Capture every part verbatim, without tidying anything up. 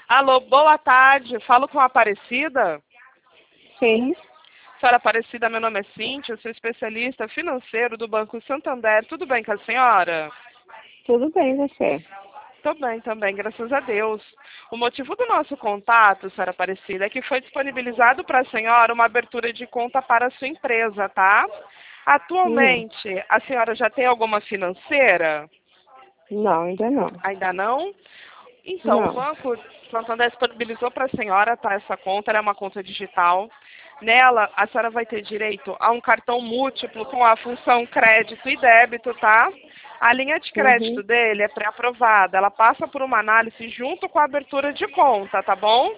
Alô, boa tarde. Falo com a Aparecida? Sim. Senhora Aparecida, meu nome é Cíntia, eu sou especialista financeiro do Banco Santander. Tudo bem com a senhora? Tudo bem, você? Tô bem também, graças a Deus. O motivo do nosso contato, senhora Aparecida, é que foi disponibilizado para a senhora uma abertura de conta para a sua empresa, tá? Hum. Atualmente, a senhora já tem alguma financeira? Não, ainda não. Ainda não? Então, o Não. Banco Santander disponibilizou para a senhora, tá, essa conta, ela é uma conta digital. Nela, a senhora vai ter direito a um cartão múltiplo com a função crédito e débito, tá? A linha de crédito Uhum. dele é pré-aprovada, ela passa por uma análise junto com a abertura de conta, tá bom?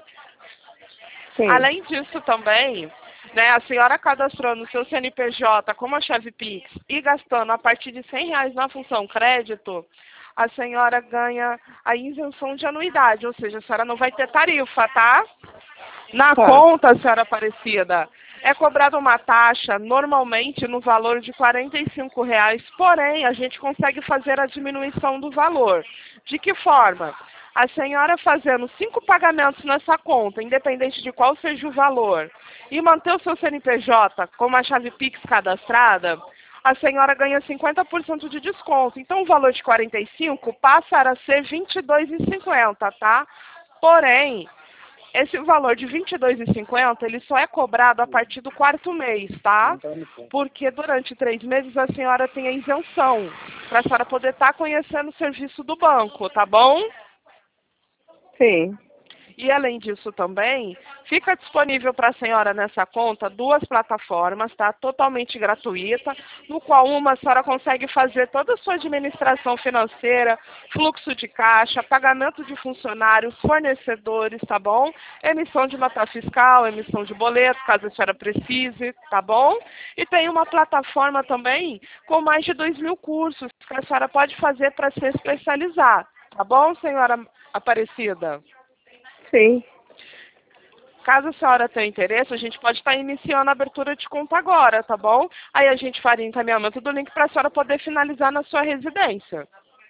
Sim. Além disso também, né, a senhora cadastrando o seu C N P J como a chave Pix e gastando a partir de cem reais na função crédito, a senhora ganha a isenção de anuidade, ou seja, a senhora não vai ter tarifa, tá? Na Tá. conta, senhora Aparecida, é cobrada uma taxa, normalmente no valor de quarenta e cinco reais, porém, a gente consegue fazer a diminuição do valor. De que forma? A senhora fazendo cinco pagamentos nessa conta, independente de qual seja o valor, e manter o seu C N P J com uma chave Pix cadastrada, a senhora ganha cinquenta por cento de desconto. Então, o valor de quarenta e cinco passa a ser vinte e dois reais e cinquenta centavos, tá? Porém, esse valor de vinte e dois reais e cinquenta centavos, ele só é cobrado a partir do quarto mês, tá? Porque durante três meses a senhora tem a isenção, para a senhora poder estar conhecendo o serviço do banco, tá bom? Sim. E além disso também, fica disponível para a senhora nessa conta duas plataformas, tá? Totalmente gratuita, no qual uma a senhora consegue fazer toda a sua administração financeira, fluxo de caixa, pagamento de funcionários, fornecedores, tá bom? Emissão de nota fiscal, emissão de boleto, caso a senhora precise, tá bom? E tem uma plataforma também com mais de dois mil cursos que a senhora pode fazer para se especializar, tá bom, senhora Aparecida? Sim. Caso a senhora tenha interesse, a gente pode estar iniciando a abertura de conta agora, tá bom? Aí a gente faria encaminhamento do link para a senhora poder finalizar na sua residência.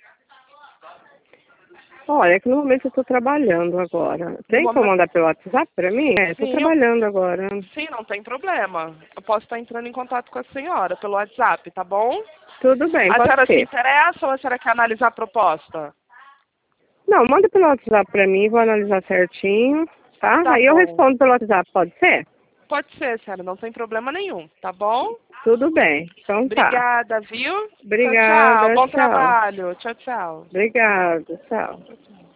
Olha, é que no momento eu estou trabalhando agora. No Tem como momento... mandar pelo WhatsApp para mim? É, estou Sim, eu... trabalhando agora. Sim, não tem problema. Eu posso estar entrando em contato com a senhora pelo WhatsApp, tá bom? Tudo bem, A pode senhora se ser. interessa ou a senhora quer analisar a proposta? Não, manda pelo WhatsApp para mim, vou analisar certinho, tá? Tá Aí eu bom. respondo pelo WhatsApp, pode ser? Pode ser, senhora, não tem problema nenhum, tá bom? Tudo bem, então tá. Obrigada, viu? Tchau, tchau. Obrigada, Bom tchau. trabalho. Tchau, tchau. Obrigada, tchau. Tchau, tchau.